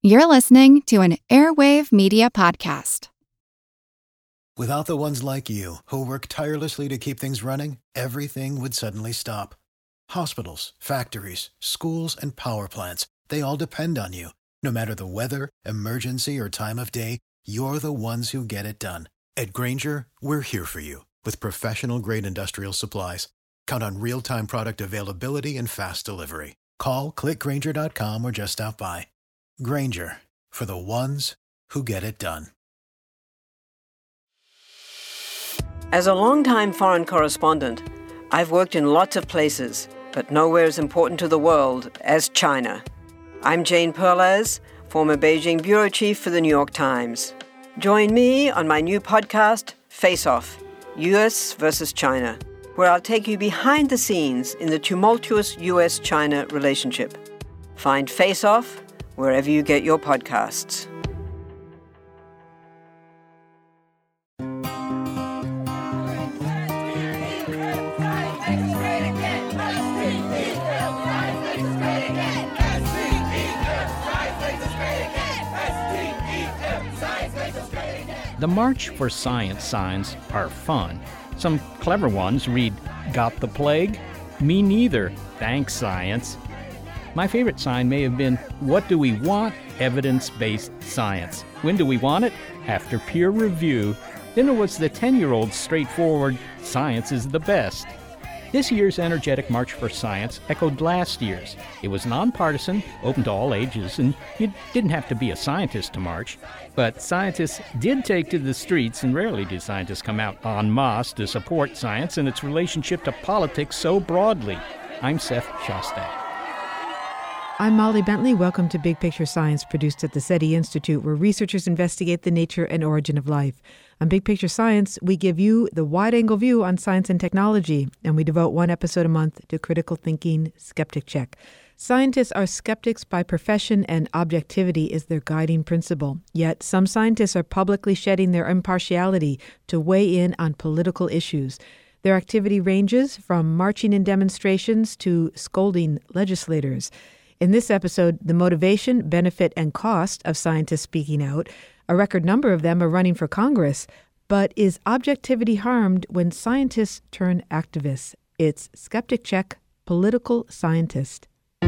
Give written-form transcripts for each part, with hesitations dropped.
You're listening to an Airwave Media Podcast. Without the ones like you, who work tirelessly to keep things running, everything would suddenly stop. Hospitals, factories, schools, and power plants, they all depend on you. No matter the weather, emergency, or time of day, you're the ones who get it done. At Grainger, we're here for you with professional-grade industrial supplies. Count on real-time product availability and fast delivery. Call, click Grainger.com, or just stop by. Grainger, for the ones who get it done. As a longtime foreign correspondent, I've worked in lots of places, but nowhere as important to the world as China. I'm Jane Perlez, former Beijing bureau chief for the New York Times. Join me on my new podcast, Face Off, U.S. versus China, where I'll take you behind the scenes in the tumultuous U.S.-China relationship. Find Face Off wherever you get your podcasts. The March for Science signs are fun. Some clever ones read, "Got the plague? Me neither, thanks science." My favorite sign may have been, "What do we want? Evidence-based science. When do we want it? After peer review." Then there was the 10-year-old straightforward, "Science is the best." This year's energetic March for Science echoed last year's. It was nonpartisan, open to all ages, and you didn't have to be a scientist to march. But scientists did take to the streets, and rarely do scientists come out en masse to support science and its relationship to politics so broadly. I'm Seth Shostak. I'm Molly Bentley. Welcome to Big Picture Science, produced at the SETI Institute, where researchers investigate the nature and origin of life. On Big Picture Science, we give you the wide-angle view on science and technology, and we devote one episode a month to critical thinking skeptic check. Scientists are skeptics by profession, and objectivity is their guiding principle. Yet some scientists are publicly shedding their impartiality to weigh in on political issues. Their activity ranges from marching in demonstrations to scolding legislators. In this episode, the motivation, benefit, and cost of scientists speaking out. A record number of them are running for Congress. But is objectivity harmed when scientists turn activists? It's Skeptic Check, Political Scientist.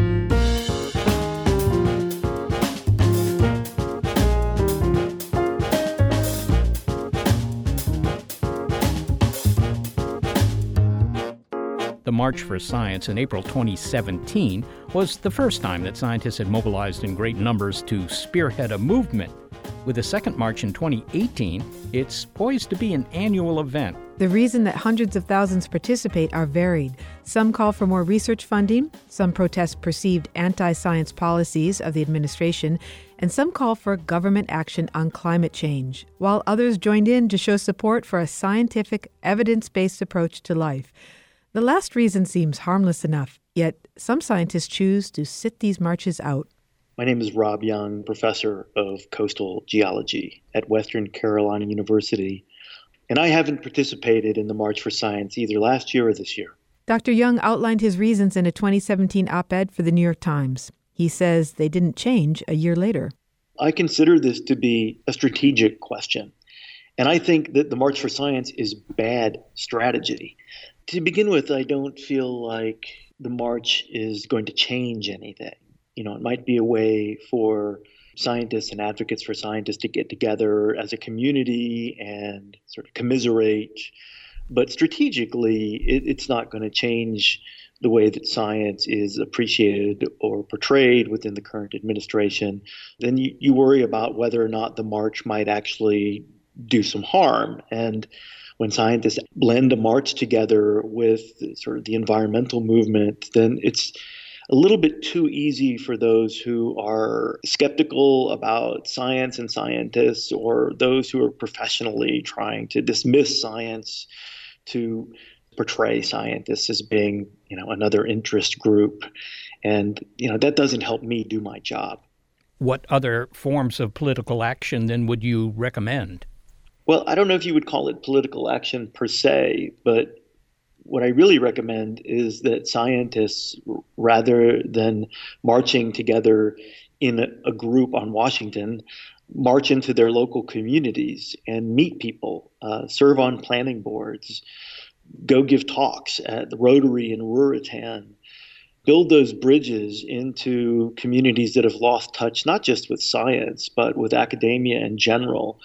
The March for Science in April 2017 was the first time that scientists had mobilized in great numbers to spearhead a movement. With a second march in 2018, it's poised to be an annual event. The reason that hundreds of thousands participate are varied. Some call for more research funding, some protest perceived anti-science policies of the administration, and some call for government action on climate change, while others joined in to show support for a scientific, evidence-based approach to life. The last reason seems harmless enough, yet some scientists choose to sit these marches out. My name is Rob Young, professor of coastal geology at Western Carolina University, and I haven't participated in the March for Science either last year or this year. Dr. Young outlined his reasons in a 2017 op-ed for the New York Times. He says they didn't change a year later. I consider this to be a strategic question, and I think that the March for Science is bad strategy. To begin with, I don't feel like the march is going to change anything. It might be a way for scientists and advocates for scientists to get together as a community and sort of commiserate. But strategically, it's not going to change the way that science is appreciated or portrayed within the current administration. Then you worry about whether or not the march might actually do some harm. And when scientists blend a march together with sort of the environmental movement, then it's a little bit too easy for those who are skeptical about science and scientists, or those who are professionally trying to dismiss science, to portray scientists as being, another interest group. And, that doesn't help me do my job. What other forms of political action then would you recommend? Well, I don't know if you would call it political action per se, but what I really recommend is that scientists, rather than marching together in a group on Washington march into their local communities and meet people, serve on planning boards, go give talks at the Rotary in Ruritan, build those bridges into communities that have lost touch, not just with science, but with academia in general,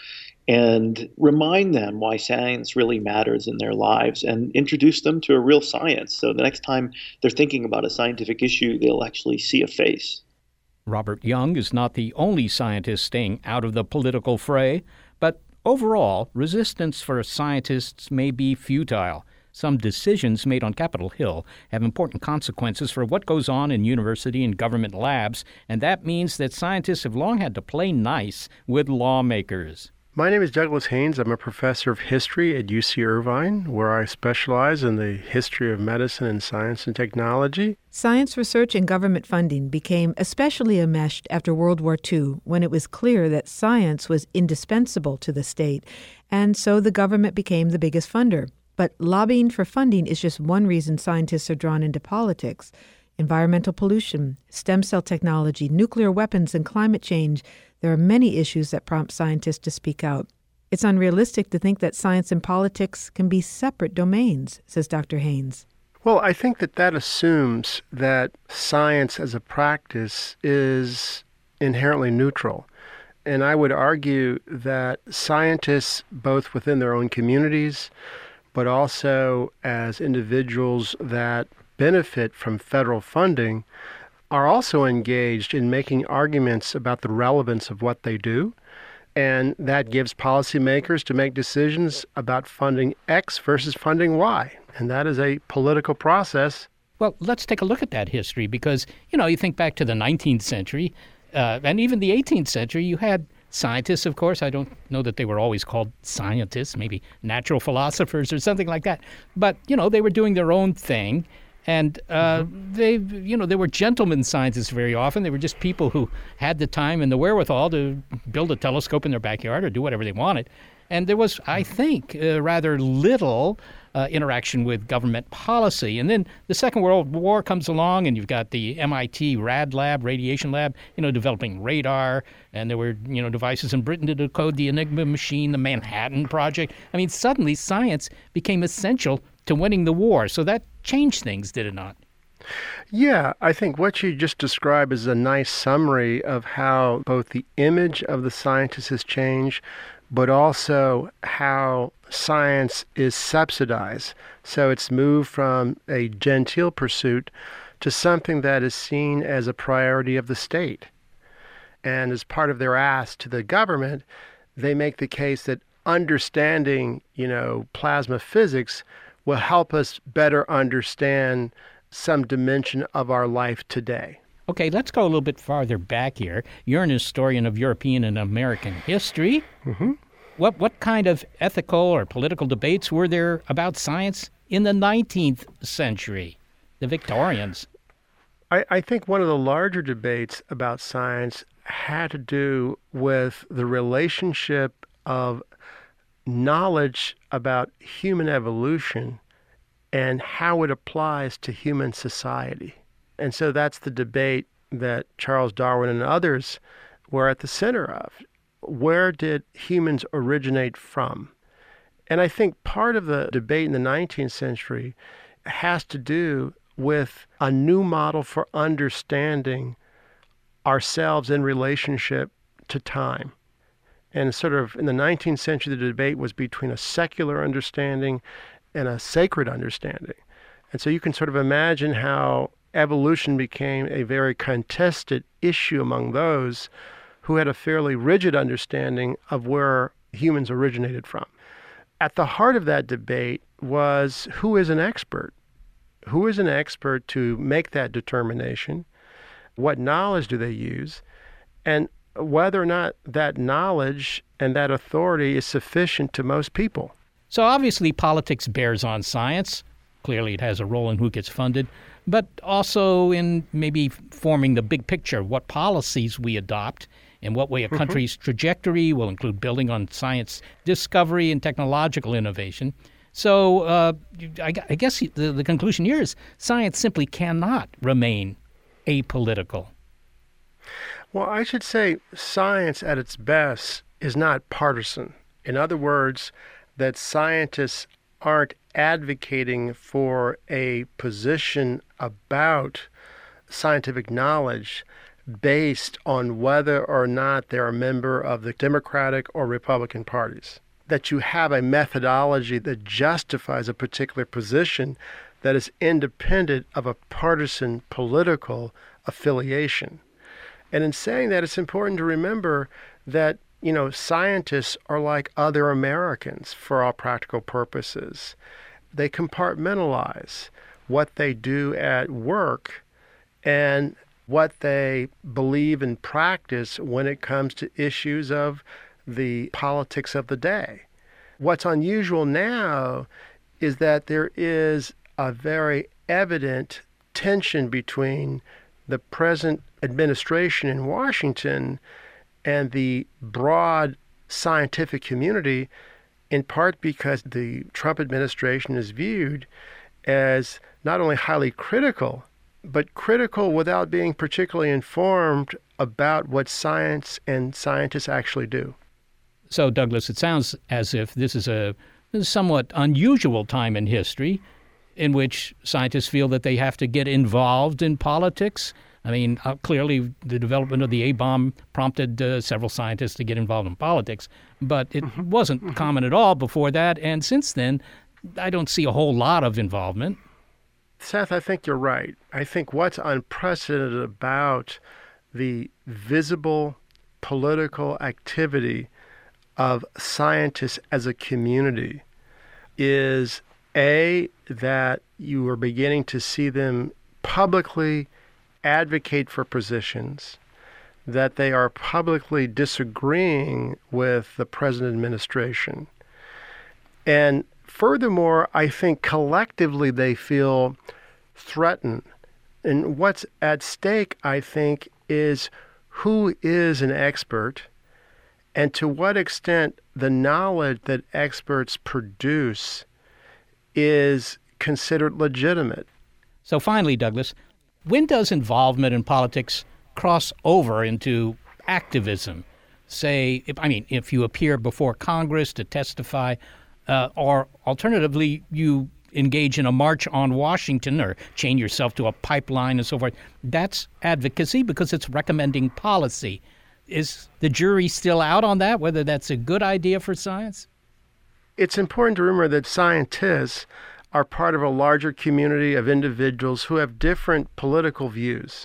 and remind them why science really matters in their lives and introduce them to a real science. So the next time they're thinking about a scientific issue, they'll actually see a face. Robert Young is not the only scientist staying out of the political fray, but overall, resistance for scientists may be futile. Some decisions made on Capitol Hill have important consequences for what goes on in university and government labs, and that means that scientists have long had to play nice with lawmakers. My name is Douglas Haynes. I'm a professor of history at UC Irvine, where I specialize in the history of medicine and science and technology. Science research and government funding became especially enmeshed after World War II, when it was clear that science was indispensable to the state, and so the government became the biggest funder. But lobbying for funding is just one reason scientists are drawn into politics. Environmental pollution, stem cell technology, nuclear weapons, and climate change. There are many issues that prompt scientists to speak out. It's unrealistic to think that science and politics can be separate domains, says Dr. Haynes. Well, I think that assumes that science as a practice is inherently neutral. And I would argue that scientists, both within their own communities, but also as individuals that benefit from federal funding, are also engaged in making arguments about the relevance of what they do. And that gives policymakers to make decisions about funding X versus funding Y. And that is a political process. Well, let's take a look at that history because, you think back to the 19th century and even the 18th century, you had scientists, of course. I don't know that they were always called scientists, maybe natural philosophers or something like that. But, they were doing their own thing. And they were gentlemen scientists very often. They were just people who had the time and the wherewithal to build a telescope in their backyard or do whatever they wanted. And there was, I think, rather little interaction with government policy. And then the Second World War comes along, and you've got the MIT RAD lab, radiation lab, developing radar. And there were, devices in Britain to decode the Enigma machine, the Manhattan Project. I mean, suddenly science became essential to winning the war. So that changed things, did it not? Yeah, I think what you just described is a nice summary of how both the image of the scientist has changed, but also how science is subsidized. So it's moved from a genteel pursuit to something that is seen as a priority of the state. And as part of their ask to the government, they make the case that understanding, plasma physics will help us better understand some dimension of our life today. Okay, let's go a little bit farther back here. You're an historian of European and American history. Mm-hmm. What kind of ethical or political debates were there about science in the 19th century, the Victorians? I think one of the larger debates about science had to do with the relationship of knowledge about human evolution and how it applies to human society. And so that's the debate that Charles Darwin and others were at the center of. Where did humans originate from? And I think part of the debate in the 19th century has to do with a new model for understanding ourselves in relationship to time. And sort of in the 19th century, the debate was between a secular understanding and a sacred understanding. And so you can sort of imagine how evolution became a very contested issue among those who had a fairly rigid understanding of where humans originated from. At the heart of that debate was who is an expert? Who is an expert to make that determination? What knowledge do they use? And whether or not that knowledge and that authority is sufficient to most people. So obviously politics bears on science. Clearly it has a role in who gets funded, but also in maybe forming the big picture of what policies we adopt and what way a country's trajectory will include building on science discovery and technological innovation. So I guess the conclusion here is science simply cannot remain apolitical. Well, I should say science at its best is not partisan. In other words, that scientists aren't advocating for a position about scientific knowledge based on whether or not they're a member of the Democratic or Republican parties. That you have a methodology that justifies a particular position that is independent of a partisan political affiliation. And in saying that, it's important to remember that, scientists are like other Americans for all practical purposes. They compartmentalize what they do at work and what they believe and practice when it comes to issues of the politics of the day. What's unusual now is that there is a very evident tension between the present administration in Washington and the broad scientific community, in part because the Trump administration is viewed as not only highly critical, but critical without being particularly informed about what science and scientists actually do. So, Douglas, it sounds as if this is a somewhat unusual time in history in which scientists feel that they have to get involved in politics. I mean, clearly the development of the A-bomb prompted several scientists to get involved in politics, but it wasn't common at all before that. And since then, I don't see a whole lot of involvement. Seth, I think you're right. I think what's unprecedented about the visible political activity of scientists as a community is, A, that you are beginning to see them publicly advocate for positions, that they are publicly disagreeing with the present administration. And furthermore, I think collectively they feel threatened. And what's at stake, I think, is who is an expert and to what extent the knowledge that experts produce is considered legitimate. So finally, Douglas, when does involvement in politics cross over into activism? Say, if you appear before Congress to testify, or alternatively, you engage in a march on Washington or chain yourself to a pipeline and so forth. That's advocacy because it's recommending policy. Is the jury still out on that, whether that's a good idea for science? It's important to remember that scientists are part of a larger community of individuals who have different political views.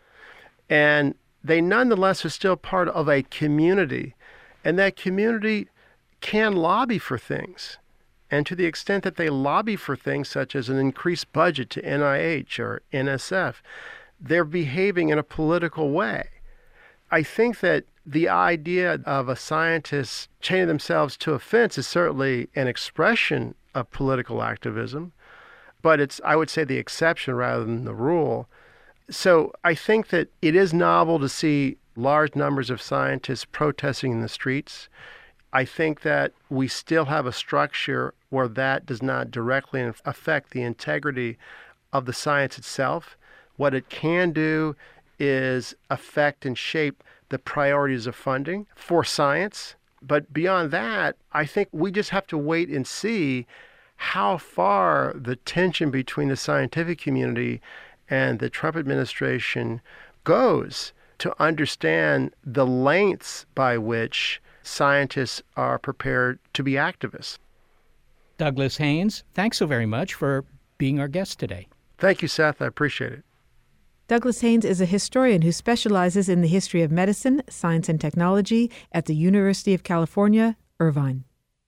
And they nonetheless are still part of a community. And that community can lobby for things. And to the extent that they lobby for things such as an increased budget to NIH or NSF, they're behaving in a political way. I think that the idea of a scientist chaining themselves to a fence is certainly an expression of political activism, but it's, I would say, the exception rather than the rule. So I think that it is novel to see large numbers of scientists protesting in the streets. I think that we still have a structure where that does not directly affect the integrity of the science itself. What it can do is affect and shape the priorities of funding for science. But beyond that, I think we just have to wait and see how far the tension between the scientific community and the Trump administration goes to understand the lengths by which scientists are prepared to be activists. Douglas Haynes, thanks so very much for being our guest today. Thank you, Seth. I appreciate it. Douglas Haynes is a historian who specializes in the history of medicine, science, and technology at the University of California, Irvine.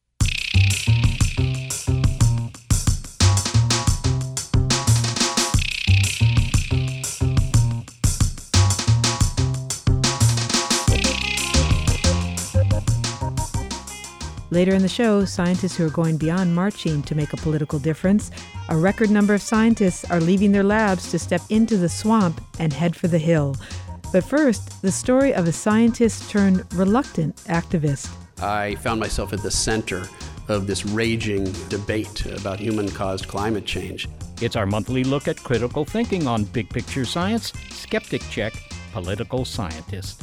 Later in the show, scientists who are going beyond marching to make a political difference. A record number of scientists are leaving their labs to step into the swamp and head for the hill. But first, the story of a scientist turned reluctant activist. I found myself at the center of this raging debate about human-caused climate change. It's our monthly look at critical thinking on Big Picture Science, Skeptic Check, political scientist.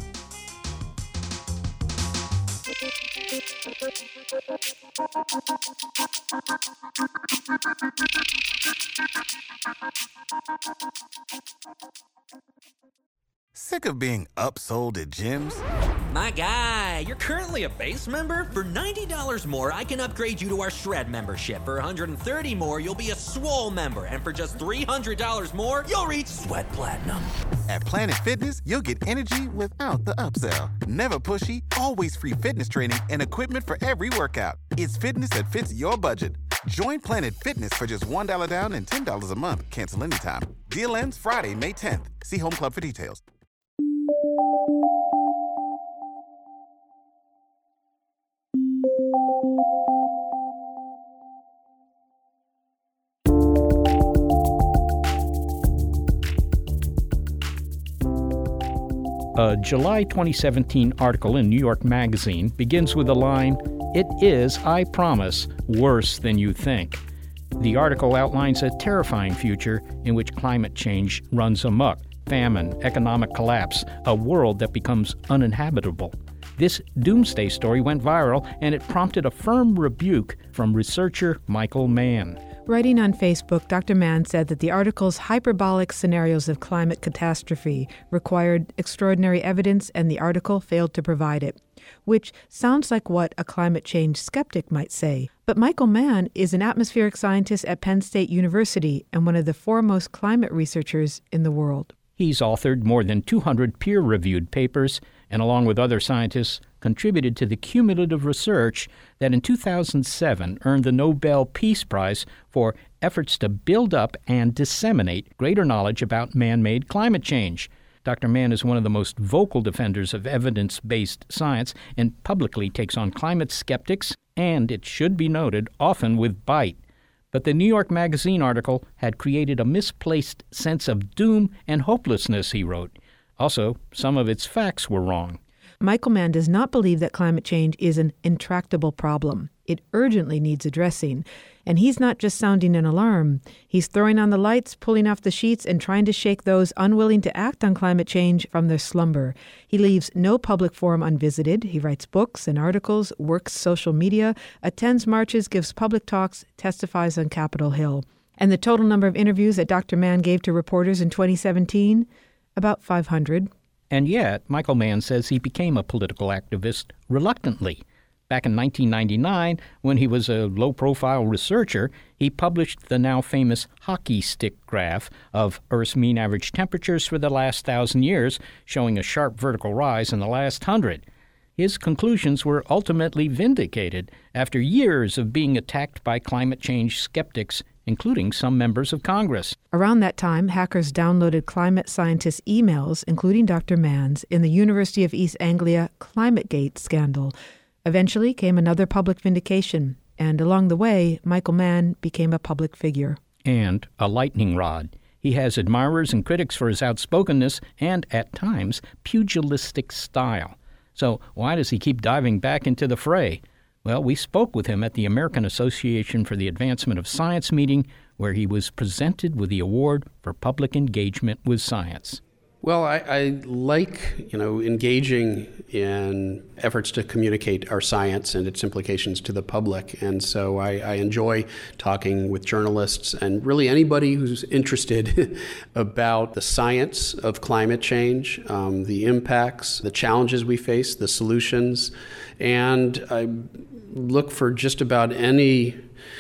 Sick of being upsold at gyms? My guy, you're currently a base member? For $90 more, I can upgrade you to our Shred membership. For $130 more, you'll be a Swole member. And for just $300 more, you'll reach Sweat Platinum. At Planet Fitness, you'll get energy without the upsell. Never pushy, always free fitness training and equipment for every workout. It's fitness that fits your budget. Join Planet Fitness for just $1 down and $10 a month. Cancel anytime. Deal ends Friday, May 10th. See Home Club for details. A July 2017 article in New York Magazine begins with the line, "It is, I promise, worse than you think." The article outlines a terrifying future in which climate change runs amok, famine, economic collapse, a world that becomes uninhabitable. This doomsday story went viral, and it prompted a firm rebuke from researcher Michael Mann. Writing on Facebook, Dr. Mann said that the article's hyperbolic scenarios of climate catastrophe required extraordinary evidence, and the article failed to provide it, which sounds like what a climate change skeptic might say. But Michael Mann is an atmospheric scientist at Penn State University and one of the foremost climate researchers in the world. He's authored more than 200 peer-reviewed papers and, along with other scientists, contributed to the cumulative research that in 2007 earned the Nobel Peace Prize for efforts to build up and disseminate greater knowledge about man-made climate change. Dr. Mann is one of the most vocal defenders of evidence-based science and publicly takes on climate skeptics, and, it should be noted, often with bite. But the New York Magazine article had created a misplaced sense of doom and hopelessness, he wrote. Also, some of its facts were wrong. Michael Mann does not believe that climate change is an intractable problem. It urgently needs addressing. And he's not just sounding an alarm. He's throwing on the lights, pulling off the sheets, and trying to shake those unwilling to act on climate change from their slumber. He leaves no public forum unvisited. He writes books and articles, works social media, attends marches, gives public talks, testifies on Capitol Hill. And the total number of interviews that Dr. Mann gave to reporters in 2017? About 500. And yet, Michael Mann says he became a political activist reluctantly. Back in 1999, when he was a low-profile researcher, he published the now famous hockey stick graph of Earth's mean average temperatures for the last 1,000 years, showing a sharp vertical rise in the last 100. His conclusions were ultimately vindicated after years of being attacked by climate change skeptics, including some members of Congress. Around that time, hackers downloaded climate scientists' emails, including Dr. Mann's, in the University of East Anglia ClimateGate scandal. Eventually came another public vindication, and along the way, Michael Mann became a public figure. And a lightning rod. He has admirers and critics for his outspokenness and, at times, pugilistic style. So why does he keep diving back into the fray? Well, we spoke with him at the American Association for the Advancement of Science meeting, where he was presented with the award for public engagement with science. Well, I like, engaging in efforts to communicate our science and its implications to the public. And so I enjoy talking with journalists and really anybody who's interested about the science of climate change, the impacts, the challenges we face, the solutions. And I look for just about any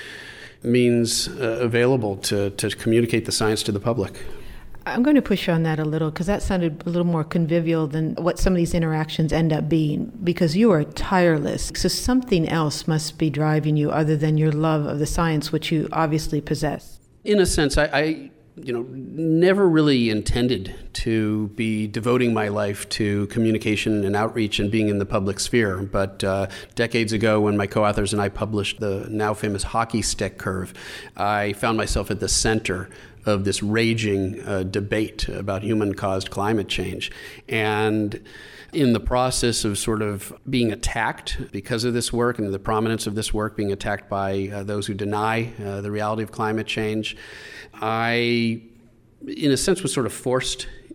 means available to communicate the science to the public. I'm going to push you on that a little, because that sounded a little more convivial than what some of these interactions end up being, because you are tireless. So something else must be driving you other than your love of the science, which you obviously possess. In a sense, I never really intended to be devoting my life to communication and outreach and being in the public sphere. But decades ago, when my co-authors and I published the now famous hockey stick curve, I found myself at the center of this raging debate about human-caused climate change. And in the process of sort of being attacked because of this work and the prominence of this work, being attacked by those who deny the reality of climate change, I, in a sense, was sort of forced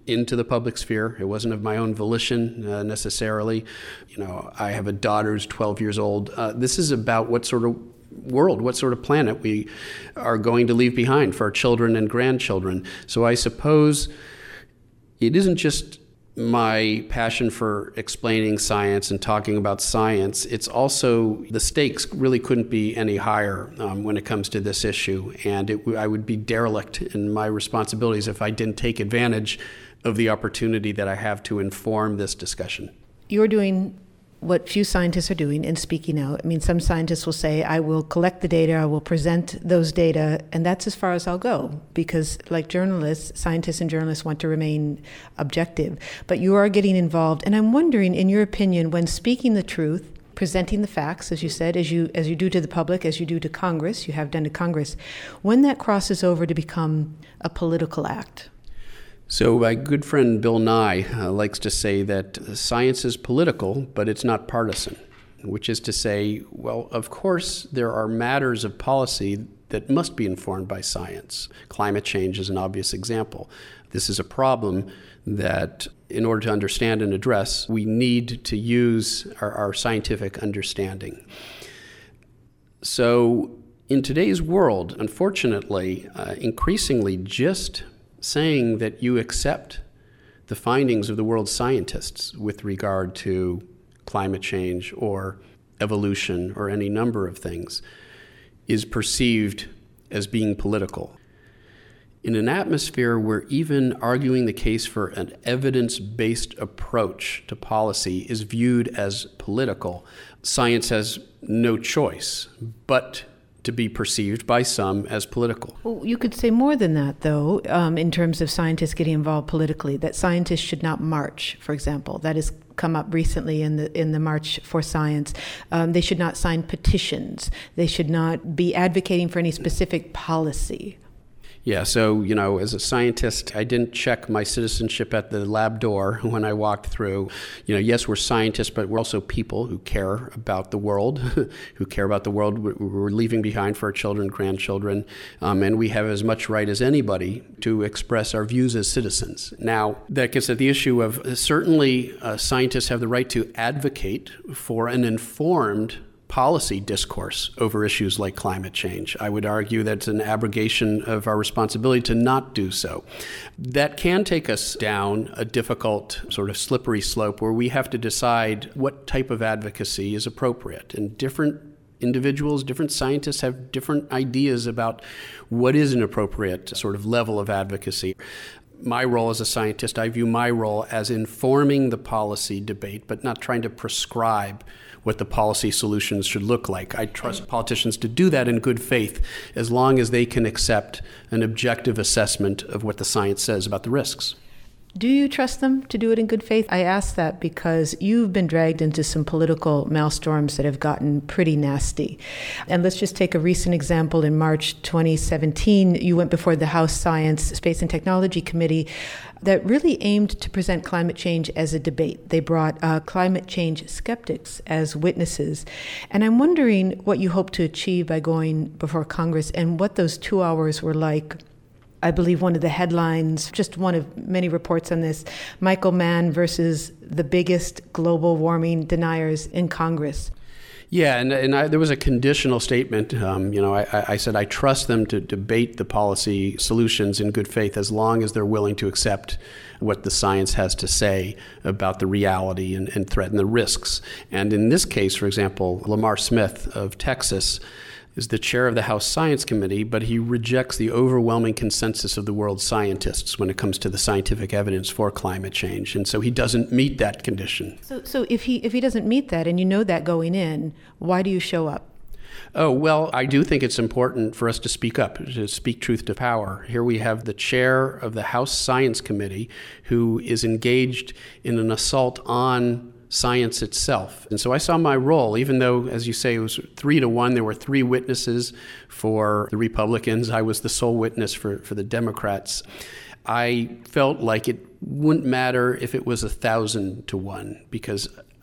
into the public sphere. It wasn't of my own volition necessarily. I have a daughter who's 12 years old. This is about what sort of world, what sort of planet we are going to leave behind for our children and grandchildren. So I suppose it isn't just my passion for explaining science and talking about science. It's also the stakes really couldn't be any higher when it comes to this issue. And I would be derelict in my responsibilities if I didn't take advantage of the opportunity that I have to inform this discussion. You're doing what few scientists are doing in speaking out. I mean, some scientists will say, I will collect the data, I will present those data, and that's as far as I'll go. Because like journalists, scientists and journalists want to remain objective. But you are getting involved. And I'm wondering, in your opinion, when speaking the truth, presenting the facts, as you said, as you do to the public, as you do to Congress, you have done to Congress, when that crosses over to become a political act? So my good friend Bill Nye likes to say that science is political, but it's not partisan, which is to say, well, of course, there are matters of policy that must be informed by science. Climate change is an obvious example. This is a problem that, in order to understand and address, we need to use our scientific understanding. So in today's world, unfortunately, increasingly just saying that you accept the findings of the world's scientists with regard to climate change or evolution or any number of things is perceived as being political. In an atmosphere where even arguing the case for an evidence-based approach to policy is viewed as political, science has no choice but to be perceived by some as political. Well, you could say more than that, though, in terms of scientists getting involved politically, that scientists should not march, for example. That has come up recently in the March for Science. They should not sign petitions. They should not be advocating for any specific policy. Yeah, so, as a scientist, I didn't check my citizenship at the lab door when I walked through. Yes, we're scientists, but we're also people who care about the world, who care about the world we're leaving behind for our children, grandchildren, and we have as much right as anybody to express our views as citizens. Now, that gets at the issue of certainly scientists have the right to advocate for an informed policy discourse over issues like climate change. I would argue that it's an abrogation of our responsibility to not do so. That can take us down a difficult sort of slippery slope where we have to decide what type of advocacy is appropriate. And different individuals, different scientists have different ideas about what is an appropriate sort of level of advocacy. My role as a scientist, I view my role as informing the policy debate, but not trying to prescribe what the policy solutions should look like. I trust politicians to do that in good faith as long as they can accept an objective assessment of what the science says about the risks. Do you trust them to do it in good faith? I ask that because you've been dragged into some political maelstorms that have gotten pretty nasty. And let's just take a recent example. In March 2017, you went before the House Science, Space and Technology Committee that really aimed to present climate change as a debate. They brought climate change skeptics as witnesses. And I'm wondering what you hope to achieve by going before Congress and what those 2 hours were like. I believe one of the headlines, just one of many reports on this, Michael Mann versus the biggest global warming deniers in Congress. Yeah, and there was a conditional statement. I said I trust them to debate the policy solutions in good faith as long as they're willing to accept what the science has to say about the reality and threat and the risks. And in this case, for example, Lamar Smith of Texas is the chair of the House Science Committee, but he rejects the overwhelming consensus of the world's scientists when it comes to the scientific evidence for climate change. And so he doesn't meet that condition. So if he doesn't meet that, and you know that going in, why do you show up? Oh, well, I do think it's important for us to speak up, to speak truth to power. Here we have the chair of the House Science Committee who is engaged in an assault on science itself. And so I saw my role, even though, as you say, it was 3-1, there were 3 witnesses for the Republicans. I was the sole witness for the Democrats. I felt like it wouldn't matter if it was 1,000-1, because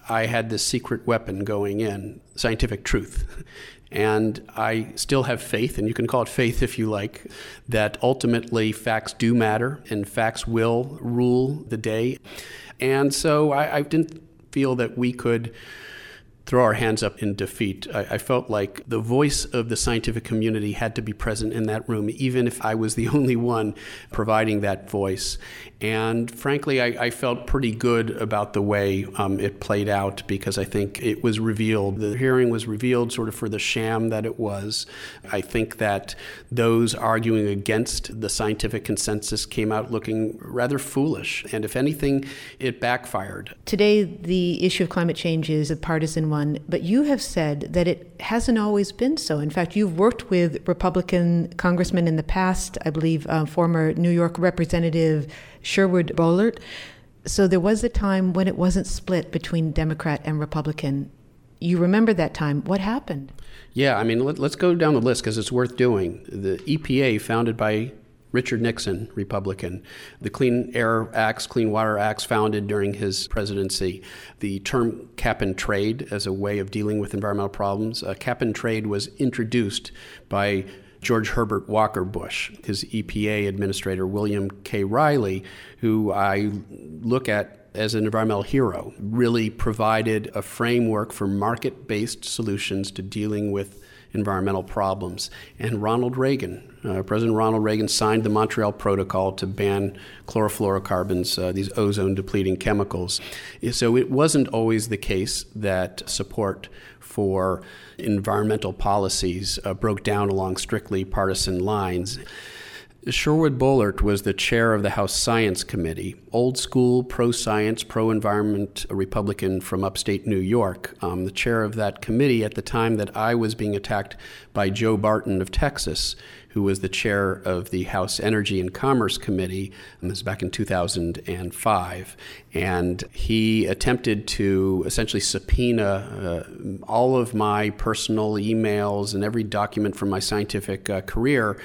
I had this secret weapon going in, scientific truth. And I still have faith, and you can call it faith if you like, that ultimately facts do matter and facts will rule the day. And so I didn't feel that we could throw our hands up in defeat. I felt like the voice of the scientific community had to be present in that room, even if I was the only one providing that voice. And frankly, I felt pretty good about the way it played out, because I think it was revealed. The hearing was revealed sort of for the sham that it was. I think that those arguing against the scientific consensus came out looking rather foolish. And if anything, it backfired. Today, the issue of climate change is a partisan one, but you have said that it hasn't always been so. In fact, you've worked with Republican congressmen in the past, I believe former New York Representative Sherwood Boehlert. So there was a time when it wasn't split between Democrat and Republican. You remember that time. What happened? Yeah, I mean, let's go down the list because it's worth doing. The EPA, founded by Richard Nixon, Republican. The Clean Air Acts, Clean Water Acts, founded during his presidency. The term cap and trade as a way of dealing with environmental problems. Cap and trade was introduced by George Herbert Walker Bush, his EPA administrator, William K. Riley, who I look at as an environmental hero, really provided a framework for market-based solutions to dealing with environmental problems. And Ronald Reagan, President Ronald Reagan signed the Montreal Protocol to ban chlorofluorocarbons, these ozone-depleting chemicals. So it wasn't always the case that support for environmental policies broke down along strictly partisan lines. Sherwood Boehlert was the chair of the House Science Committee, old school, pro-science, pro-environment Republican from upstate New York. The chair of that committee at the time that I was being attacked by Joe Barton of Texas, who was the chair of the House Energy and Commerce Committee. This was back in 2005. And he attempted to essentially subpoena all of my personal emails and every document from my scientific career.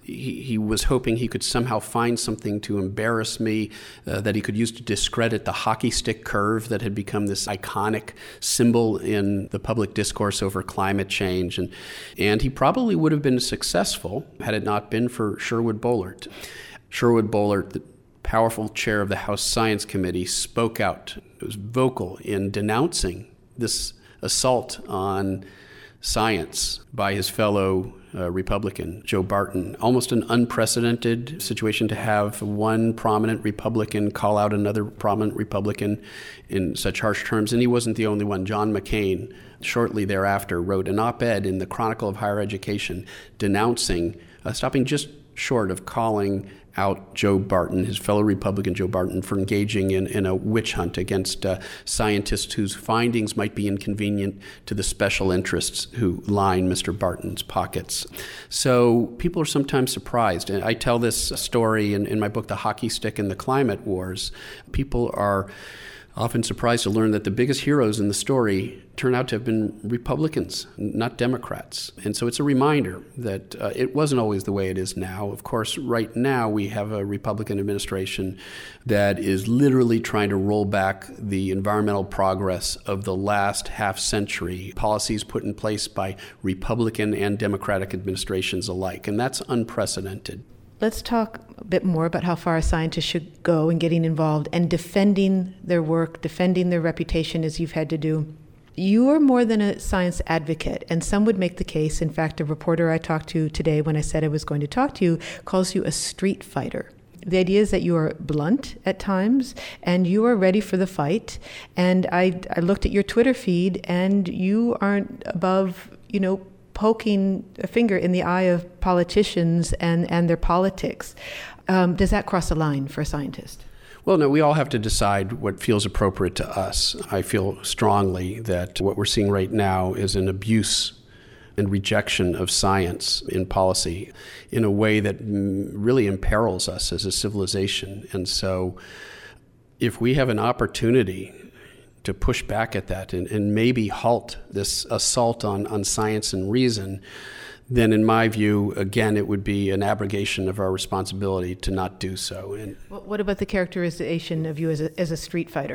He was hoping he could somehow find something to embarrass me that he could use to discredit the hockey stick curve that had become this iconic symbol in the public discourse over climate change. And he probably would have been successful had it not been for Sherwood Boehlert. Sherwood Boehlert, the powerful chair of the House Science Committee, spoke out. It was vocal in denouncing this assault on science by his fellow Republican, Joe Barton. Almost an unprecedented situation to have one prominent Republican call out another prominent Republican in such harsh terms. And he wasn't the only one. John McCain, shortly thereafter, wrote an op-ed in the Chronicle of Higher Education denouncing, stopping just short of calling out Joe Barton, his fellow Republican Joe Barton, for engaging in a witch hunt against scientists whose findings might be inconvenient to the special interests who line Mr. Barton's pockets. So people are sometimes surprised. And I tell this story in my book, The Hockey Stick and the Climate Wars. People are often surprised to learn that the biggest heroes in the story turn out to have been Republicans, not Democrats. And so it's a reminder that it wasn't always the way it is now. Of course, right now we have a Republican administration that is literally trying to roll back the environmental progress of the last half century, policies put in place by Republican and Democratic administrations alike. And that's unprecedented. Let's talk a bit more about how far scientists should go in getting involved and defending their work, defending their reputation as you've had to do. You are more than a science advocate, and some would make the case. In fact, a reporter I talked to today when I said I was going to talk to you calls you a street fighter. The idea is that you are blunt at times and you are ready for the fight. And I looked at your Twitter feed and you aren't above, poking a finger in the eye of politicians and their politics. Does that cross a line for a scientist? Well, no, we all have to decide what feels appropriate to us. I feel strongly that what we're seeing right now is an abuse and rejection of science in policy in a way that really imperils us as a civilization. And so if we have an opportunity to push back at that and maybe halt this assault on science and reason, then in my view, again, it would be an abrogation of our responsibility to not do so. And what about the characterization of you as a street fighter?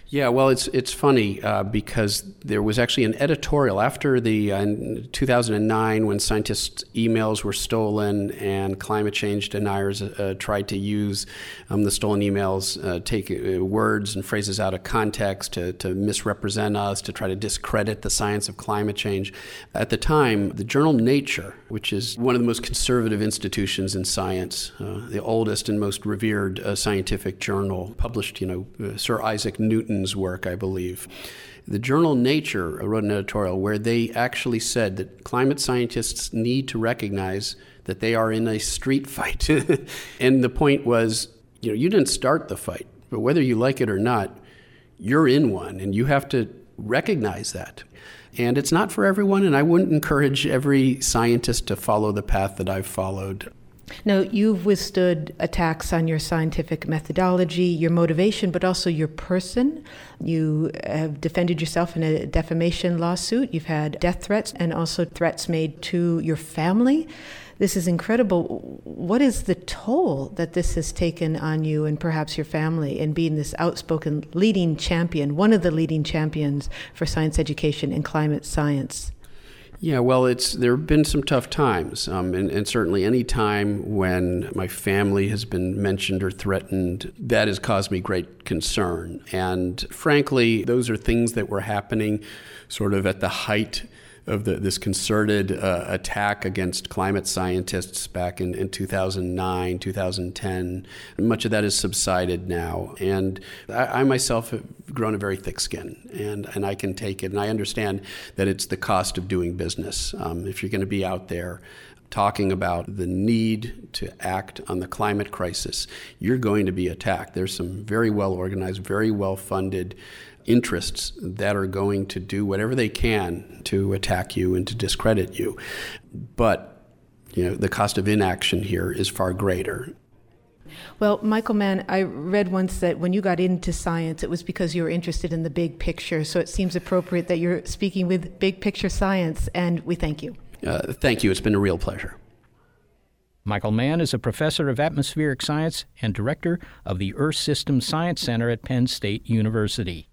Yeah, well, it's funny because there was actually an editorial after in 2009 when scientists' emails were stolen and climate change deniers tried to use the stolen emails, take words and phrases out of context to misrepresent us, to try to discredit the science of climate change. At the time, the journal Nature, which is one of the most conservative institutions in science, the oldest and most revered scientific journal, published, Sir Isaac Newton's work, I believe. The journal Nature wrote an editorial where they actually said that climate scientists need to recognize that they are in a street fight. And the point was, you didn't start the fight, but whether you like it or not, you're in one, and you have to recognize that. And it's not for everyone, and I wouldn't encourage every scientist to follow the path that I've followed. Now, you've withstood attacks on your scientific methodology, your motivation, but also your person. You have defended yourself in a defamation lawsuit. You've had death threats and also threats made to your family. This is incredible. What is the toll that this has taken on you and perhaps your family in being this outspoken leading champion, one of the leading champions for science education and climate science? Yeah, well, there have been some tough times, and certainly any time when my family has been mentioned or threatened, that has caused me great concern. And frankly, those are things that were happening sort of at the height of this concerted attack against climate scientists back in 2009, 2010. Much of that has subsided now. And I myself have grown a very thick skin, and I can take it. And I understand that it's the cost of doing business. If you're going to be out there talking about the need to act on the climate crisis, you're going to be attacked. There's some very well-organized, very well-funded interests that are going to do whatever they can to attack you and to discredit you. But, the cost of inaction here is far greater. Well, Michael Mann, I read once that when you got into science, it was because you were interested in the big picture. So it seems appropriate that you're speaking with Big Picture Science, and we thank you. Thank you. It's been a real pleasure. Michael Mann is a professor of atmospheric science and director of the Earth Systems Science Center at Penn State University.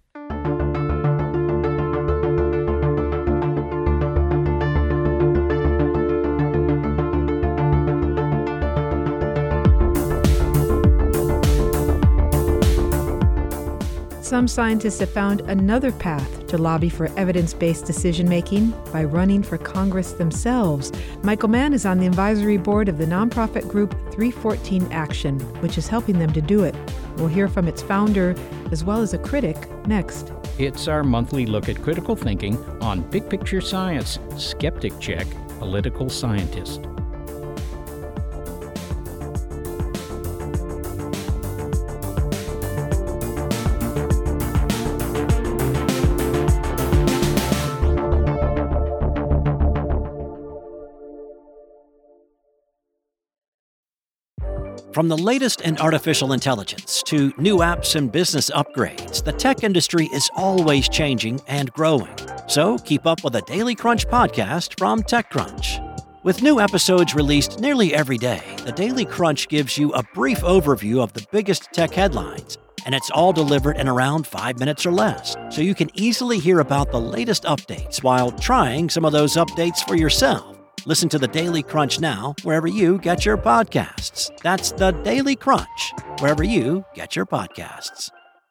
Some scientists have found another path to lobby for evidence-based decision-making by running for Congress themselves. Michael Mann is on the advisory board of the nonprofit group 314 Action, which is helping them to do it. We'll hear from its founder as well as a critic next. It's our monthly look at critical thinking on Big Picture Science. Skeptic Check, Political Scientist. From the latest in artificial intelligence to new apps and business upgrades, the tech industry is always changing and growing. So keep up with the Daily Crunch podcast from TechCrunch. With new episodes released nearly every day, the Daily Crunch gives you a brief overview of the biggest tech headlines, and it's all delivered in around 5 minutes or less, so you can easily hear about the latest updates while trying some of those updates for yourself. Listen to the Daily Crunch now, wherever you get your podcasts. That's the Daily Crunch, wherever you get your podcasts.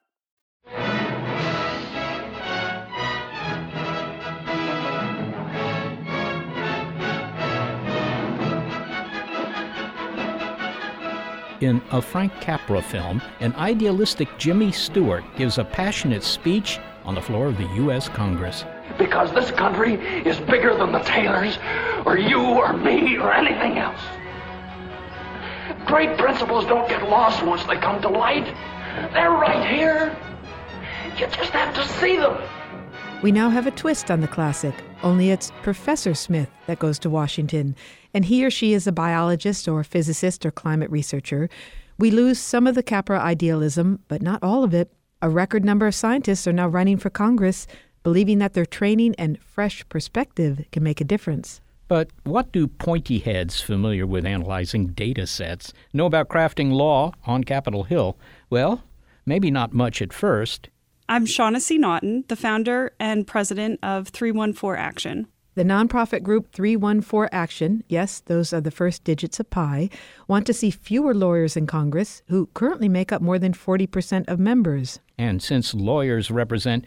In a Frank Capra film, an idealistic Jimmy Stewart gives a passionate speech on the floor of the U.S. Congress. Because this country is bigger than the Taylors, or you, or me, or anything else. Great principles don't get lost once they come to light. They're right here. You just have to see them. We now have a twist on the classic, only it's Professor Smith that goes to Washington, and he or she is a biologist or physicist or climate researcher. We lose some of the Capra idealism, but not all of it. A record number of scientists are now running for Congress, believing that their training and fresh perspective can make a difference. But what do pointy heads familiar with analyzing data sets know about crafting law on Capitol Hill? Well, maybe not much at first. I'm Shaughnessy Naughton, the founder and president of 314 Action. The nonprofit group 314 Action, yes, those are the first digits of pi, want to see fewer lawyers in Congress who currently make up more than 40% of members. And since lawyers represent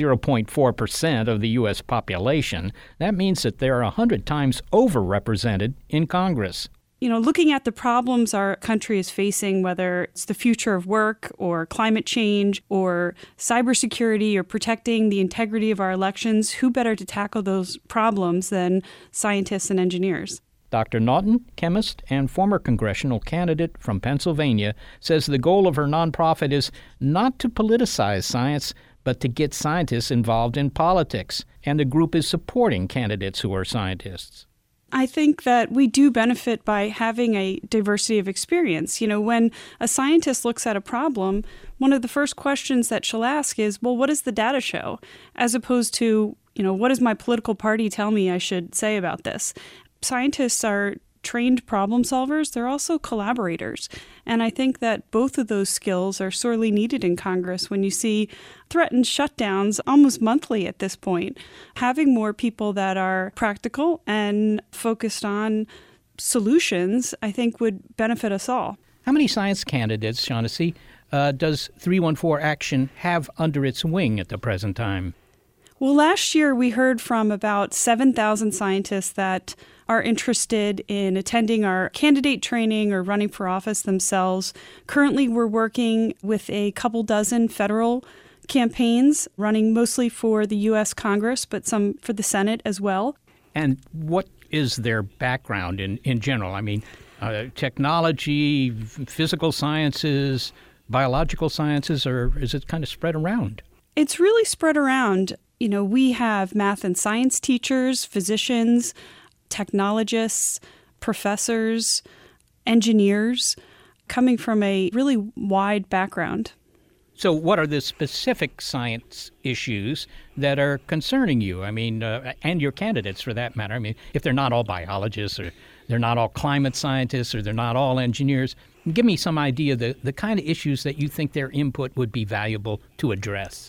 0.4% of the U.S. population, that means that they're 100 times overrepresented in Congress. Looking at the problems our country is facing, whether it's the future of work or climate change or cybersecurity or protecting the integrity of our elections, who better to tackle those problems than scientists and engineers? Dr. Naughton, chemist and former congressional candidate from Pennsylvania, says the goal of her nonprofit is not to politicize science, but to get scientists involved in politics. And the group is supporting candidates who are scientists. I think that we do benefit by having a diversity of experience. When a scientist looks at a problem, one of the first questions that she'll ask is, well, what does the data show? As opposed to, what does my political party tell me I should say about this? Scientists are trained problem solvers. They're also collaborators. And I think that both of those skills are sorely needed in Congress when you see threatened shutdowns almost monthly at this point. Having more people that are practical and focused on solutions, I think would benefit us all. How many science candidates, Shaughnessy, does 314 Action have under its wing at the present time? Well, last year we heard from about 7,000 scientists that are interested in attending our candidate training or running for office themselves. Currently, we're working with a couple dozen federal campaigns, running mostly for the U.S. Congress, but some for the Senate as well. And what is their background in general? I mean, technology, physical sciences, biological sciences, or is it kind of spread around? It's really spread around. We have math and science teachers, physicians, technologists, professors, engineers, coming from a really wide background. So what are the specific science issues that are concerning you? I mean, and your candidates for that matter. I mean, if they're not all biologists or they're not all climate scientists or they're not all engineers, give me some idea of the kind of issues that you think their input would be valuable to address.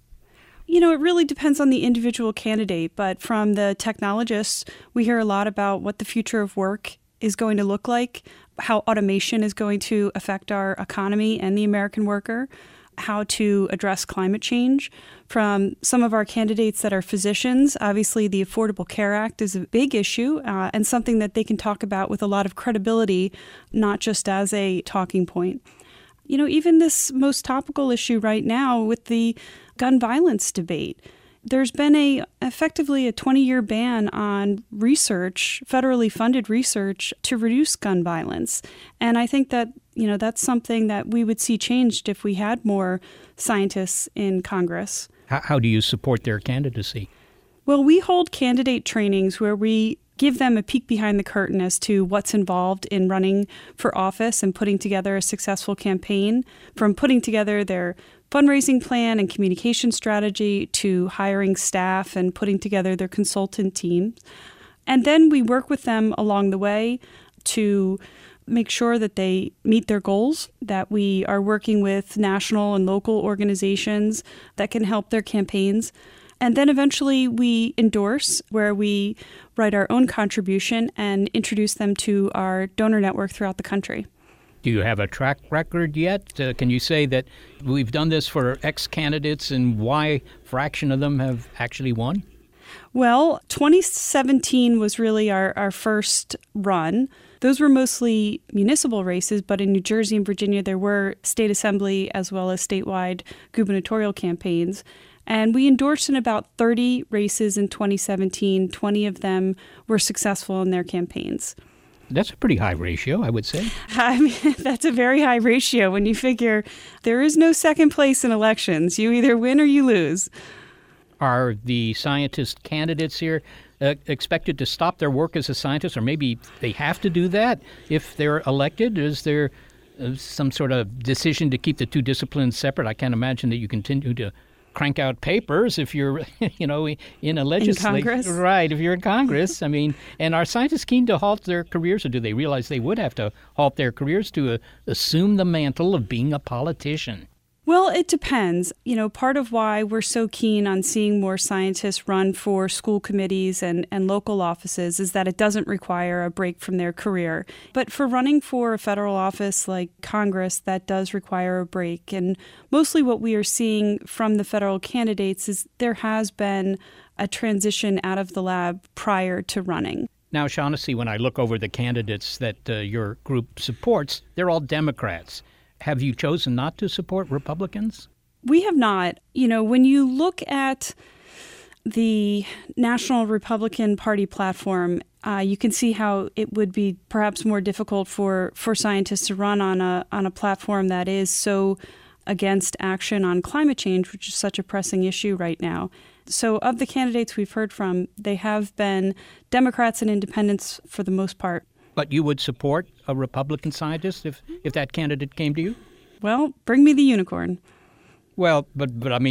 It really depends on the individual candidate, but from the technologists, we hear a lot about what the future of work is going to look like, how automation is going to affect our economy and the American worker, how to address climate change. From some of our candidates that are physicians, obviously the Affordable Care Act is a big issue and something that they can talk about with a lot of credibility, not just as a talking point. Even this most topical issue right now with the gun violence debate, there's been effectively a 20-year ban on research, federally funded research to reduce gun violence. And I think that, that's something that we would see changed if we had more scientists in Congress. How do you support their candidacy? Well, we hold candidate trainings where we give them a peek behind the curtain as to what's involved in running for office and putting together a successful campaign, from putting together their fundraising plan and communication strategy to hiring staff and putting together their consultant teams. And then we work with them along the way to make sure that they meet their goals, that we are working with national and local organizations that can help their campaigns. And then eventually we endorse, where we write our own contribution and introduce them to our donor network throughout the country. Do you have a track record yet? Can you say that we've done this for X candidates and Y fraction of them have actually won? Well, 2017 was really our first run. Those were mostly municipal races, but in New Jersey and Virginia, there were state assembly as well as statewide gubernatorial campaigns. And we endorsed in about 30 races in 2017. 20 of them were successful in their campaigns. That's a pretty high ratio, I would say. I mean, that's a very high ratio when you figure there is no second place in elections. You either win or you lose. Are the scientist candidates here expected to stop their work as a scientist, or maybe they have to do that if they're elected? Is there some sort of decision to keep the two disciplines separate? I can't imagine that you continue to crank out papers if you're, in a legislature. Right, if you're in Congress. I mean, and are scientists keen to halt their careers, or do they realize they would have to halt their careers to assume the mantle of being a politician? Well, it depends. Part of why we're so keen on seeing more scientists run for school committees and local offices is that it doesn't require a break from their career. But for running for a federal office like Congress, that does require a break. And mostly what we are seeing from the federal candidates is there has been a transition out of the lab prior to running. Now, Shaughnessy, when I look over the candidates that your group supports, they're all Democrats. Have you chosen not to support Republicans? We have not. When you look at the National Republican Party platform, you can see how it would be perhaps more difficult for scientists to run on a platform that is so against action on climate change, which is such a pressing issue right now. So of the candidates we've heard from, they have been Democrats and independents for the most part. But you would support a Republican scientist if that candidate came to you? Well, bring me the unicorn. Well, but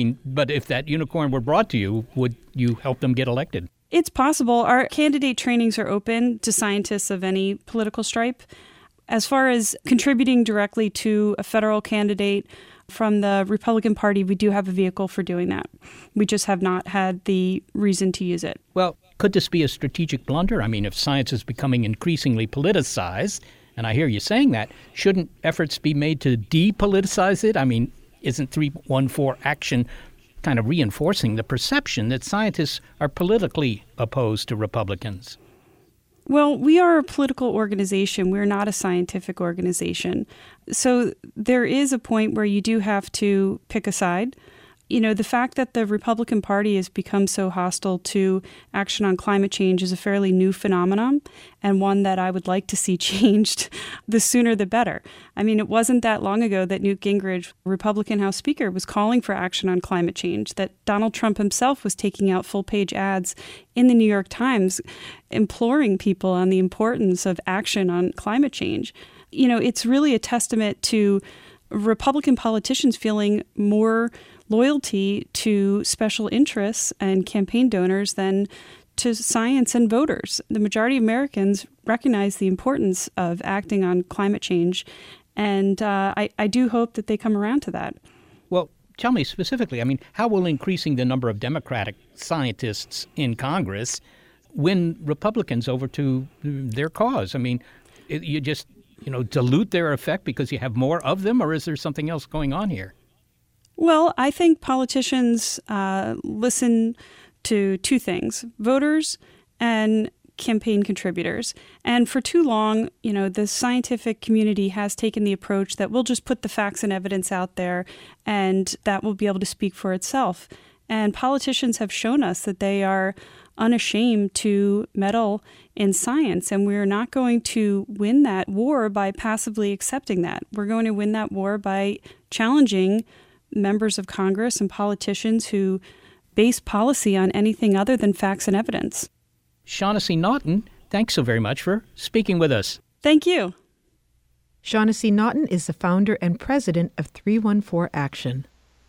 if that unicorn were brought to you, would you help them get elected? It's possible. Our candidate trainings are open to scientists of any political stripe. As far as contributing directly to a federal candidate from the Republican Party, we do have a vehicle for doing that. We just have not had the reason to use it. Well, could this be a strategic blunder? I mean, if science is becoming increasingly politicized, and I hear you saying that, shouldn't efforts be made to depoliticize it? I mean, isn't 314 Action kind of reinforcing the perception that scientists are politically opposed to Republicans? Well, we are a political organization. We're not a scientific organization. So there is a point where you do have to pick a side. The fact that the Republican Party has become so hostile to action on climate change is a fairly new phenomenon, and one that I would like to see changed the sooner the better. I mean, it wasn't that long ago that Newt Gingrich, Republican House Speaker, was calling for action on climate change, that Donald Trump himself was taking out full-page ads in the New York Times imploring people on the importance of action on climate change. It's really a testament to Republican politicians feeling more loyalty to special interests and campaign donors than to science and voters. The majority of Americans recognize the importance of acting on climate change, and I do hope that they come around to that. Well, tell me specifically, I mean, how will increasing the number of Democratic scientists in Congress win Republicans over to their cause? I mean, you just, dilute their effect because you have more of them, or is there something else going on here? Well, I think politicians listen to two things, voters and campaign contributors. And for too long, the scientific community has taken the approach that we'll just put the facts and evidence out there and that will be able to speak for itself. And politicians have shown us that they are unashamed to meddle in science, and we're not going to win that war by passively accepting that. We're going to win that war by challenging members of Congress and politicians who base policy on anything other than facts and evidence. Shaughnessy Naughton, thanks so very much for speaking with us. Thank you. Shaughnessy Naughton is the founder and president of 314 Action.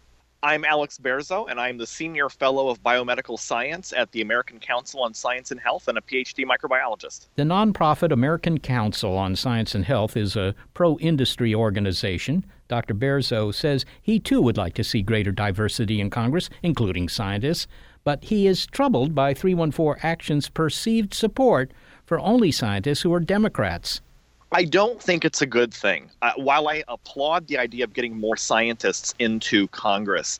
I'm Alex Berzo, and I'm the Senior Fellow of Biomedical Science at the American Council on Science and Health and a PhD microbiologist. The nonprofit American Council on Science and Health is a pro-industry organization. Dr. Berzo says he too would like to see greater diversity in Congress, including scientists, but he is troubled by 314 Action's perceived support for only scientists who are Democrats. I don't think it's a good thing. While I applaud the idea of getting more scientists into Congress,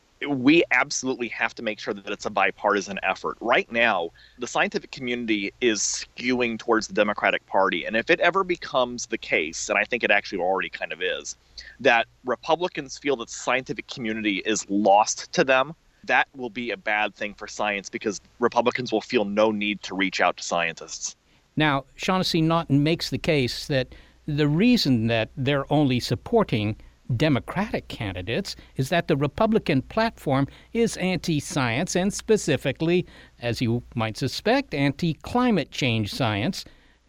we absolutely have to make sure that it's a bipartisan effort. Right now, the scientific community is skewing towards the Democratic Party. And if it ever becomes the case, and I think it actually already kind of is, that Republicans feel that the scientific community is lost to them, that will be a bad thing for science because Republicans will feel no need to reach out to scientists. Now, Shaughnessy Naughton makes the case that the reason that they're only supporting Democratic candidates is that the Republican platform is anti-science and specifically, as you might suspect, anti-climate change science.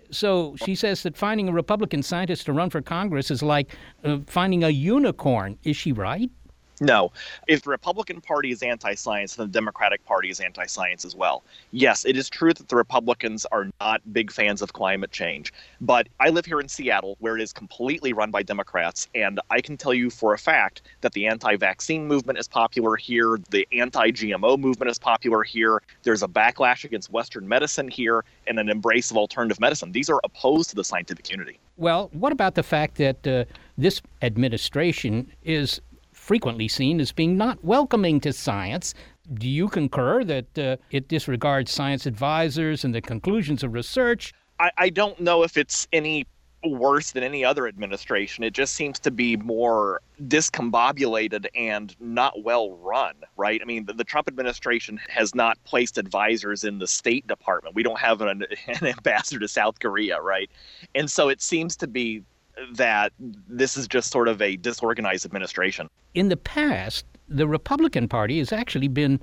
So she says that finding a Republican scientist to run for Congress is like finding a unicorn. Is she right? No. If the Republican Party is anti-science, then the Democratic Party is anti-science as well. Yes, it is true that the Republicans are not big fans of climate change, but I live here in Seattle, where it is completely run by Democrats, and I can tell you for a fact that the anti-vaccine movement is popular here, the anti-GMO movement is popular here, there's a backlash against Western medicine here, and an embrace of alternative medicine. These are opposed to the scientific community. Well, what about the fact that this administration is frequently seen as being not welcoming to science? Do you concur that it disregards science advisors and the conclusions of research? I don't know if it's any worse than any other administration. It just seems to be more discombobulated and not well run, right? I mean, the Trump administration has not placed advisors in the State Department. We don't have an ambassador to South Korea, right? And so it seems to be that this is just sort of a disorganized administration. In the past, the Republican Party has actually been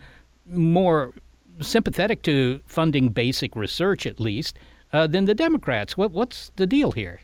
more sympathetic to funding basic research, at least, than the Democrats. What's the deal here?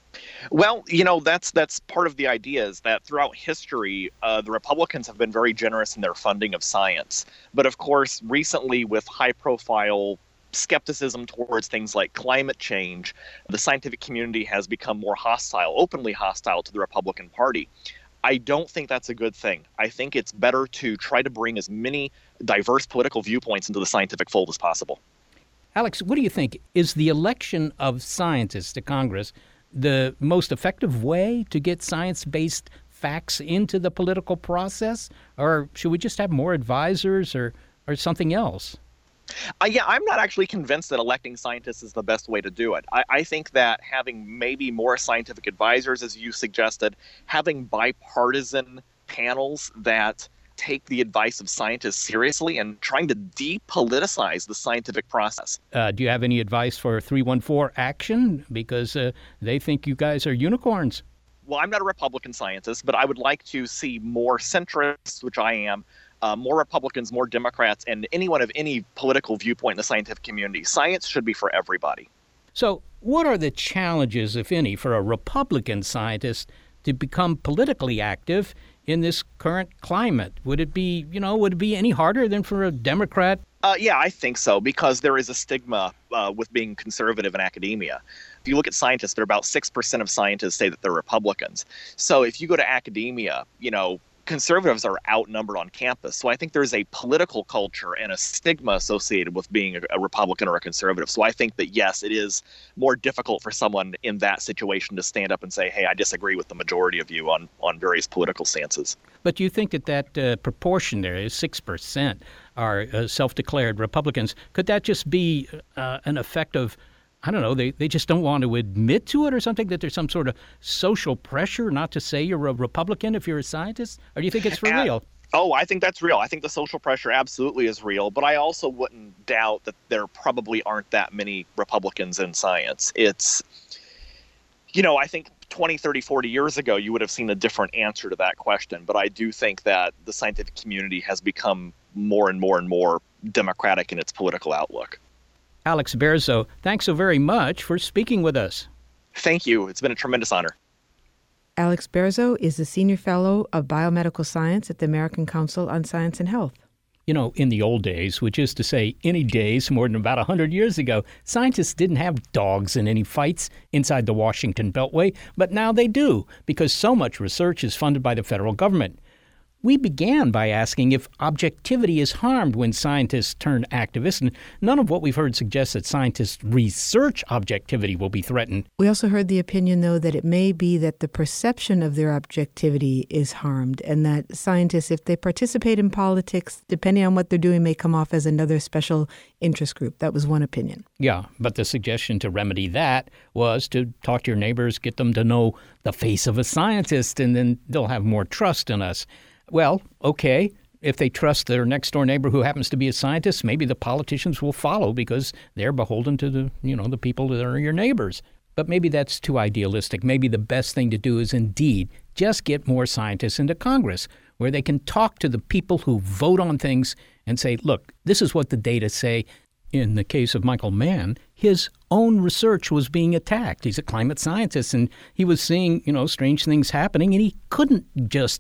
Well, that's part of the idea is that throughout history, the Republicans have been very generous in their funding of science. But of course, recently with high-profile skepticism towards things like climate change, the scientific community has become more hostile, openly hostile to the Republican Party. I don't think that's a good thing. I think it's better to try to bring as many diverse political viewpoints into the scientific fold as possible. Alex, what do you think? Is the election of scientists to Congress the most effective way to get science-based facts into the political process? Or should we just have more advisors or something else? Yeah, I'm not actually convinced that electing scientists is the best way to do it. I think that having maybe more scientific advisors, as you suggested, having bipartisan panels that take the advice of scientists seriously and trying to depoliticize the scientific process. Do you have any advice for 314 Action? Because they think you guys are unicorns. Well, I'm not a Republican scientist, but I would like to see more centrists, which I am, more Republicans, more Democrats, and anyone of any political viewpoint in the scientific community. Science should be for everybody. So what are the challenges, if any, for a Republican scientist to become politically active in this current climate? Would it be any harder than for a Democrat? Yeah, I think so, because there is a stigma with being conservative in academia. If you look at scientists, there are about 6% of scientists say that they're Republicans. So if you go to academia, conservatives are outnumbered on campus. So I think there's a political culture and a stigma associated with being a Republican or a conservative. So I think that, yes, it is more difficult for someone in that situation to stand up and say, hey, I disagree with the majority of you on various political stances. But do you think that proportion there is 6% are self-declared Republicans? Could that just be an effect of, I don't know, they just don't want to admit to it or something, that there's some sort of social pressure not to say you're a Republican if you're a scientist? Or do you think it's for real? Oh, I think that's real. I think the social pressure absolutely is real, but I also wouldn't doubt that there probably aren't that many Republicans in science. It's, I think 20, 30, 40 years ago, you would have seen a different answer to that question. But I do think that the scientific community has become more and more and more democratic in its political outlook. Alex Bearzo, thanks so very much for speaking with us. Thank you. It's been a tremendous honor. Alex Bearzo is the Senior Fellow of Biomedical Science at the American Council on Science and Health. In the old days, which is to say any days more than about 100 years ago, scientists didn't have dogs in any fights inside the Washington Beltway, but now they do, because so much research is funded by the federal government. We began by asking if objectivity is harmed when scientists turn activists, and none of what we've heard suggests that scientists' research objectivity will be threatened. We also heard the opinion, though, that it may be that the perception of their objectivity is harmed, and that scientists, if they participate in politics, depending on what they're doing, may come off as another special interest group. That was one opinion. Yeah, but the suggestion to remedy that was to talk to your neighbors, get them to know the face of a scientist, and then they'll have more trust in us. Well, okay, if they trust their next-door neighbor who happens to be a scientist, maybe the politicians will follow because they're beholden to the people that are your neighbors. But maybe that's too idealistic. Maybe the best thing to do is indeed just get more scientists into Congress where they can talk to the people who vote on things and say, look, this is what the data say. In the case of Michael Mann, his own research was being attacked. He's a climate scientist, and he was seeing, strange things happening, and he couldn't just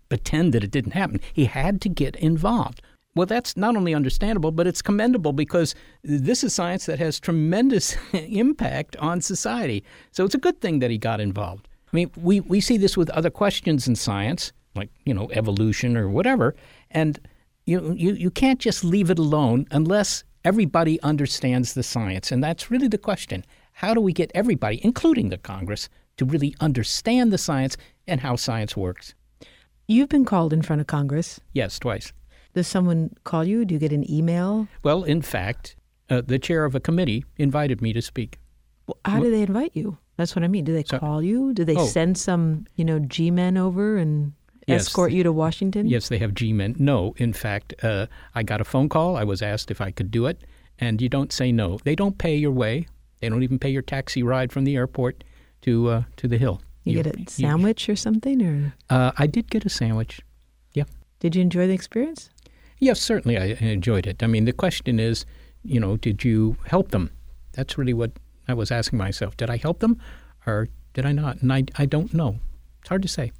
pretend that it didn't happen. He had to get involved. Well, that's not only understandable, but it's commendable because this is science that has tremendous impact on society. So it's a good thing that he got involved. I mean, we see this with other questions in science, like, evolution or whatever, and you can't just leave it alone unless everybody understands the science. And that's really the question. How do we get everybody, including the Congress, to really understand the science and how science works? You've been called in front of Congress. Yes, twice. Does someone call you? Do you get an email? Well, in fact, the chair of a committee invited me to speak. Well, how do they invite you? That's what I mean. Do they call you? Do they send some, G-men over and escort you to Washington? Yes, they have G-men. No, in fact, I got a phone call. I was asked if I could do it, and you don't say no. They don't pay your way. They don't even pay your taxi ride from the airport to the Hill. You get a sandwich or something? Or I did get a sandwich, yeah. Did you enjoy the experience? Yes, certainly I enjoyed it. I mean, the question is, did you help them? That's really what I was asking myself. Did I help them or did I not? And I don't know. It's hard to say.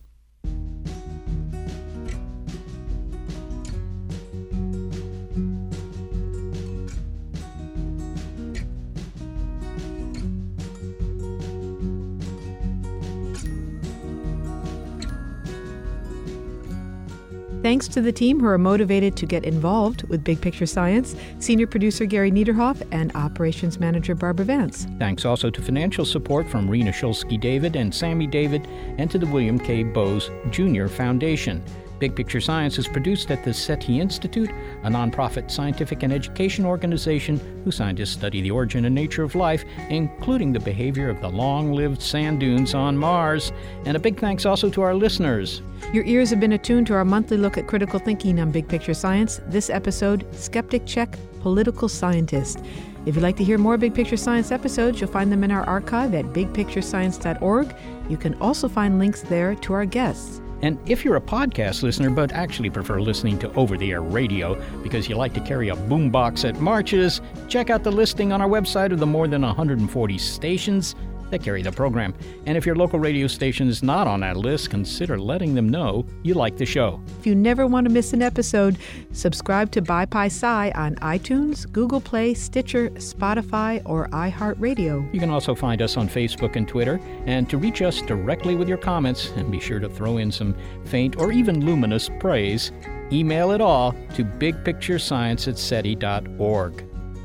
Thanks to the team who are motivated to get involved with Big Picture Science, Senior Producer Gary Niederhoff and Operations Manager Barbara Vance. Thanks also to financial support from Rena Shulsky-David and Sammy David, and to the William K. Bowes Jr. Foundation. Big Picture Science is produced at the SETI Institute, a nonprofit scientific and education organization whose scientists study the origin and nature of life, including the behavior of the long-lived sand dunes on Mars. And a big thanks also to our listeners. Your ears have been attuned to our monthly look at critical thinking on Big Picture Science. This episode, Skeptic Check, Political Scientist. If you'd like to hear more Big Picture Science episodes, you'll find them in our archive at bigpicturescience.org. You can also find links there to our guests. And if you're a podcast listener but actually prefer listening to over-the-air radio because you like to carry a boombox at marches, check out the listing on our website of the more than 140 stations that carry the program. And if your local radio station is not on that list, consider letting them know you like the show. If you never want to miss an episode, subscribe to BiPi-Sci on iTunes, Google Play, Stitcher, Spotify, or iHeartRadio. You can also find us on Facebook and Twitter. And to reach us directly with your comments, and be sure to throw in some faint or even luminous praise, email it all to bigpicturescience@seti.org.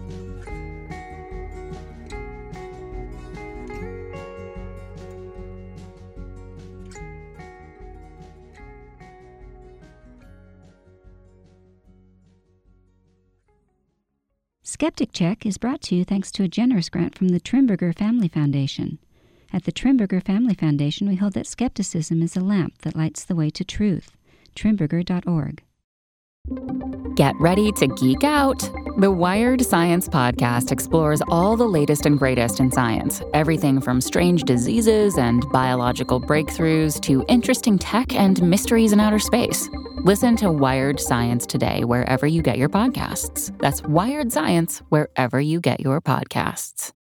Skeptic Check is brought to you thanks to a generous grant from the Trimberger Family Foundation. At the Trimberger Family Foundation, we hold that skepticism is a lamp that lights the way to truth. Trimberger.org. Get ready to geek out. The Wired Science Podcast explores all the latest and greatest in science. Everything from strange diseases and biological breakthroughs to interesting tech and mysteries in outer space. Listen to Wired Science today wherever you get your podcasts. That's Wired Science wherever you get your podcasts.